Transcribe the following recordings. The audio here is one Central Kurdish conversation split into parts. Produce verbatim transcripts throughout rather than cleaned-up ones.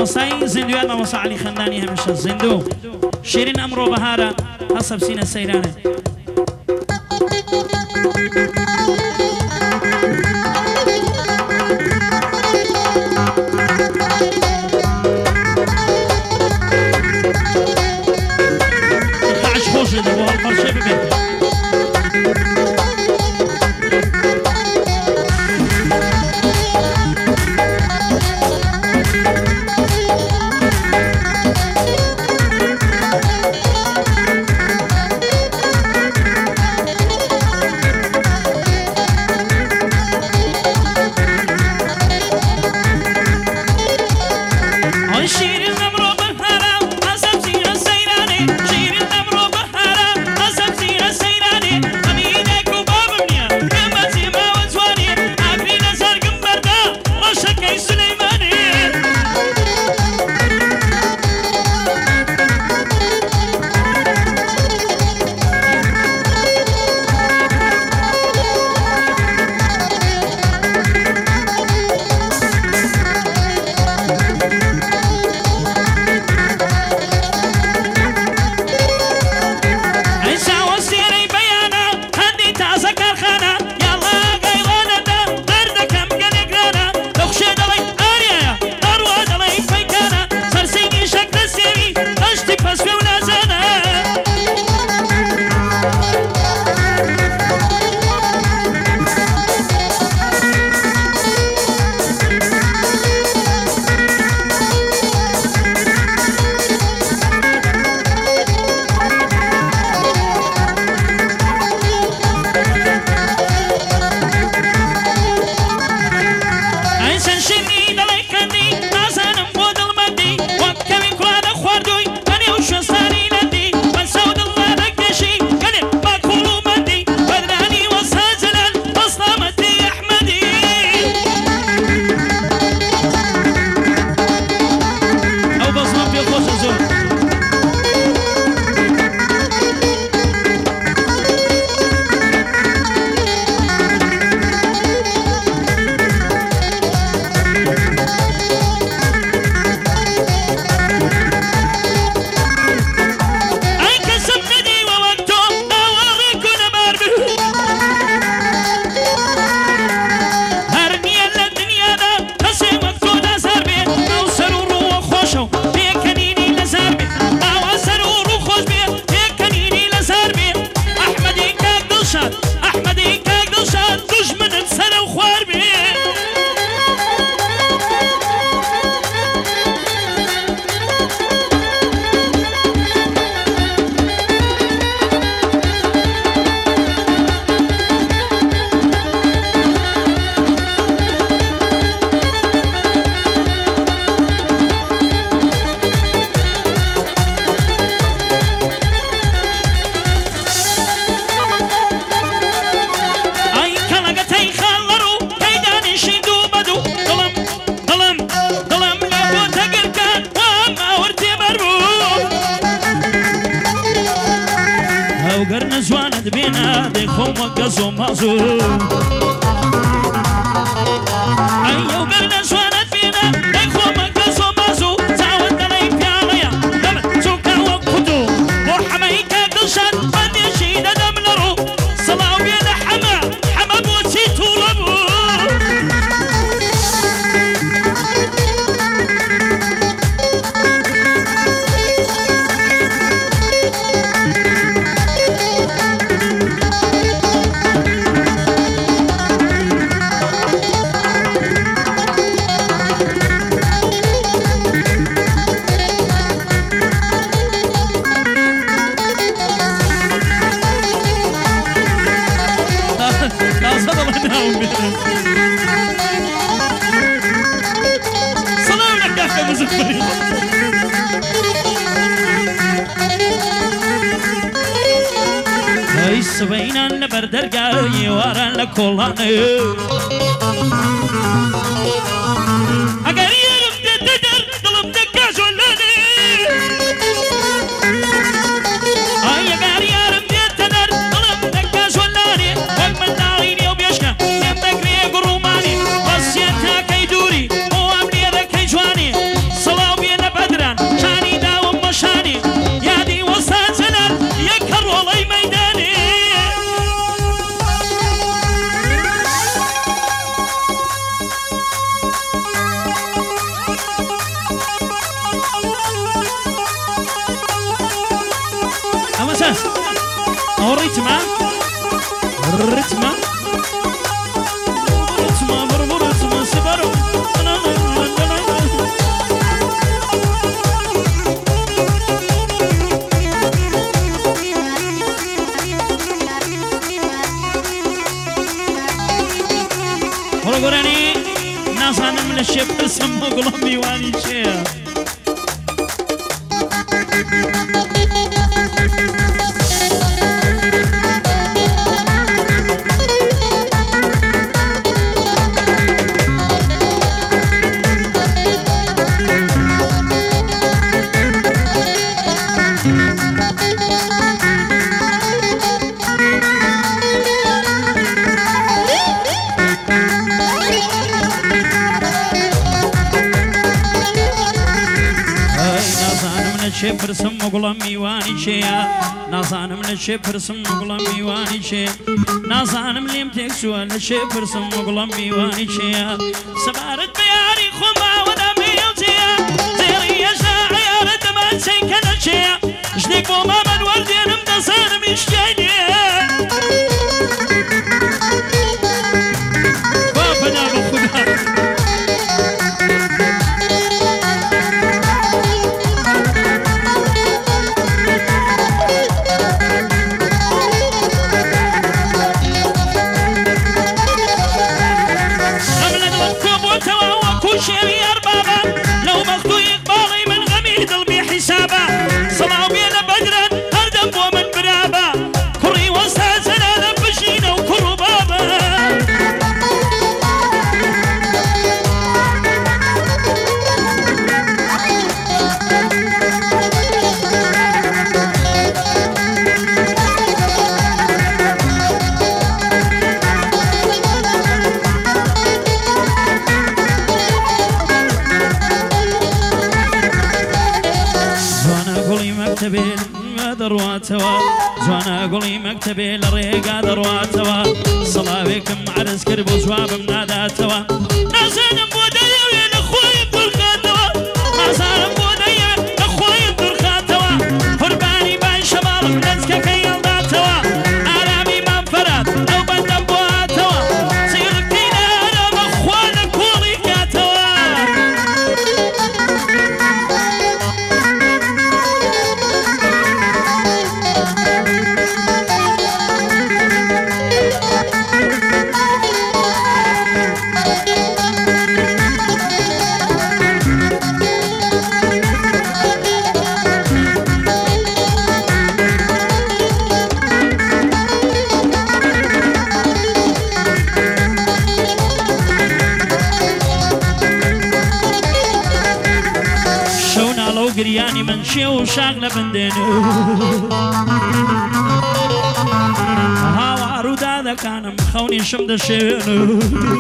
مامۆستایی زیندویان مامۆستا عەلی خەندانی هەمیشە زیندوو شیرین ئەمڕۆ بەهارە هەسە بچینە سەیرانێ سبينا لبردرقاي ورا لكولاني أقريا لبدي تدر طلب دكاش ولاني أي أقريا لبدي تدر طلب دكاش ولاني ومن داعيني وبيشكا يمتك ريق الروماني بس ينتا كي دوري وأمني ذا كي جواني صلاة رتمة رتمة بربر رتمة سبرو ورقراني ناس أنا من الشيب سمو قلبي واني شيء شفر سم قلمي واني شيا نازان من الشفر سم قلمي واني شيا نازان من لم تكسو الشفر سم قلمي واني شيا سبارت بياري خما ودمي وزيا زيري يا شاعر دمان سيكن الشيا جنيك بوما من وردين مدسان مش جايني بابنا بخدا شيري أربابا لو مخدو يقبالي من غميد البي حسابا صلاو بينا بدرا هردم ومن برابا كري وساسنا لبشينا وكرو بابا مكتبي درواتوا زوانا قولي مكتبي لريقا درواتوا صلابيكم عرس كربو زواب مناداتوا ناسان بودايا وين اخوي برخاتوا ناسان بودايا اخوي برخاتوا هرباني بان شمال نزكا كيال داتوا عرامي منفرد او بندم بواتوا سيركينا انا بخوانا كولي كاتوا قرياني من شي وشاغلة بندينو هاوارو دادا كان مخوني شمد شينو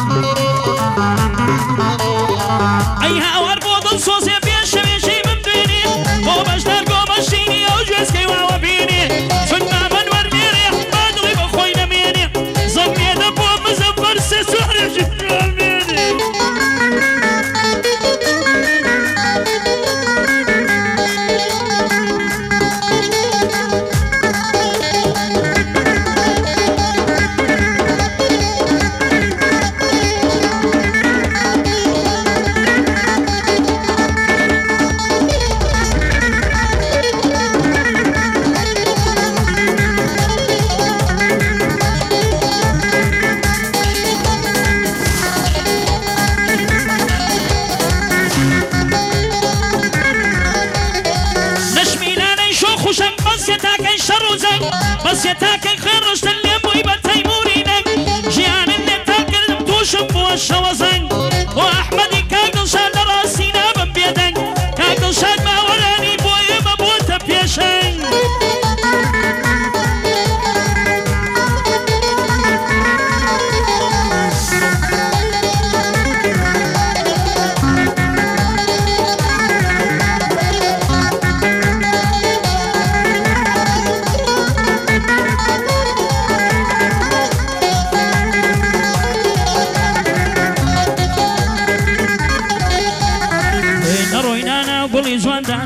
اي هاوار بوضل صوصي بيشا بيشي من ديني قومش دار قومش ديني او جوزكي واوابيني فنما من ورميني بادغي بخوينا ميني زمي دبو مزفر سسوحر جدراني بس يتاكل خير رشد اللي ابوي بتيمورينك جيان اللي تاكل متوشم بوش وزنك واحمد كاكل شاد راسينا ببيدك كاكل شاد ما وراني بوي ببوته بيشنك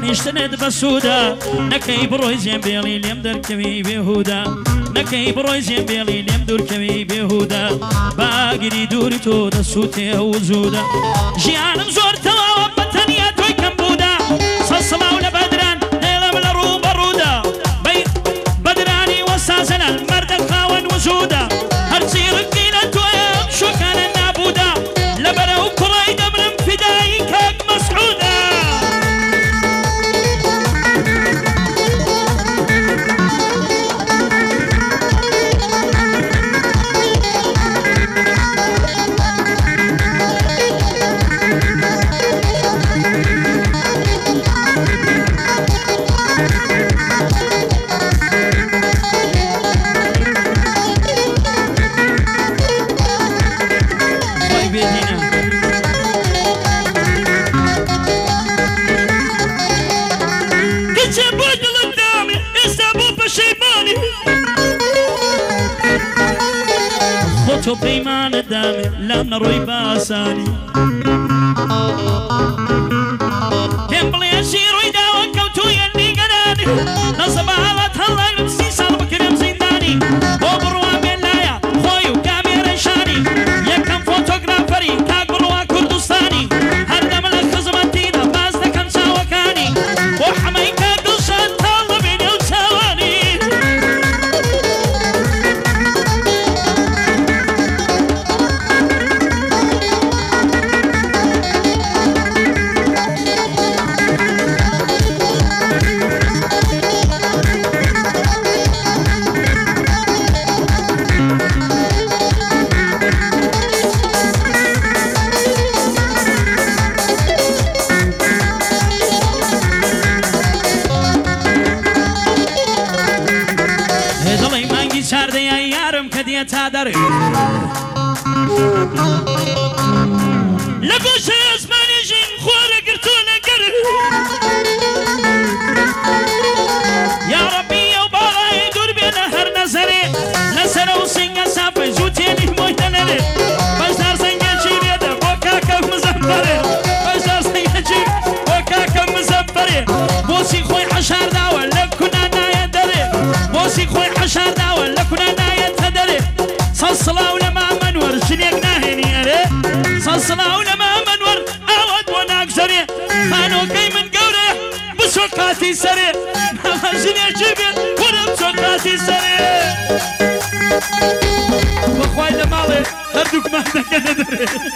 دانیشتنت بەسوودا نەکەی بڕۆی زێمبێڵی لێم دەرکەوی بێهودا نەکەی بڕۆی زێمبێڵی لێم دوورکەوی بێهودا باگیری دووری تۆ دەسووتێ وجوودا ژیانم زۆر تەواوە بە تەنیا تۆی کەم بوودا سەد سڵاو لە بەدران دێڵم لە ڕوو بەڕوودا بەدرانی وەسازەنە مەردە خاوەن وجوودا هەرچی ڕگی لە تۆیە شۆکانە نابوودا لەبەرە و کوڕی دەبرم فیدایی کاک مەسعوودا تۆ پەیمانت دامێ لام نەڕۆی باسانی پێم بڵێ چی ڕووی داوە کەوتوویە نیگەرانی نەزەبە هەڵات هەڵایم سی ساڵ بکرێم زیندانی بۆ بڕوا بێلایە خۆی و کامێرەی شانی یەکەم فۆتۆگرافەری کاک بڕوا کوردستانی هەردەمە لە خزمەتیدا باز دەکەم چاوەکانی بۆ حەمەی کاک دڵشاد تاڵ دەبێنێ و چاوانی تادر لبوش اسماني جين خوالة قرتونا قر يا ربي يا وبالا يدور بين هر نزري نسر وسنگا سافي زوتيني مويتنري بجدار سنگا جيبيدا وكاكا مزفري بجدار سنگا جيب وكاكا مزفري بوسي خوي حشار داوة لكنا نايا دري بوسي خوي حشار داوة لكنا نايا تدري صلاة لما منور شنيك ناهيني أري صلاة لما منور أود وناك زري خانو كي من قوري بسوقاتي سري ما شنيك جيبين ولا بسوقاتي سري بخواي لمالي هردوك ما هدك ندري